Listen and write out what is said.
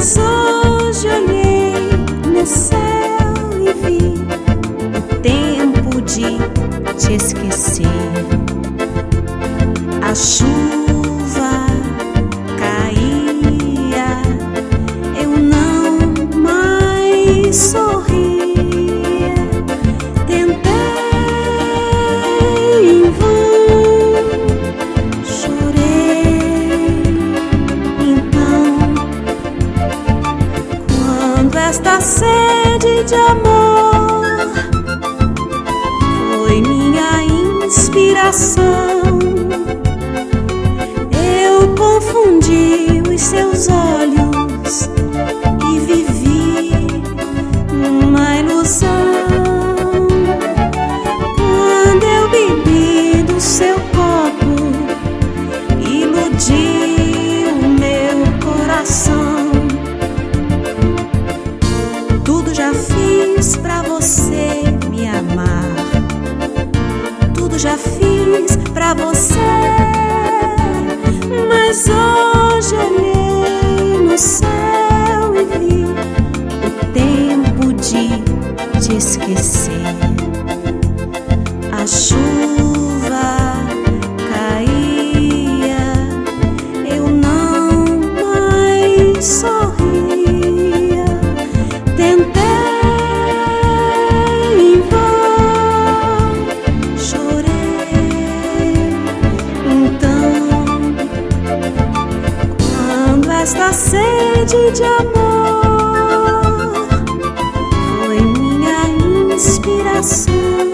Mas hoje olhei no céu e vi o tempo de te esquecer. A chuva caía, eu não mais sorria. Tentei em vão, chorei então. Quando esta sede de amor foi minha inspiração, eu confundi os seus olhos e vivi uma ilusão. Quando eu bebi do seu copo, iludi o meu coração. Tudo já fiz pra você me amar, tudo já fiz pra você. Mas hoje olhei no céu e vi o tempo de te esquecer. A chuva caía, eu não mais sorria. Tentei em vão, chorei então. Quando esta sede de amor foi minha inspiração,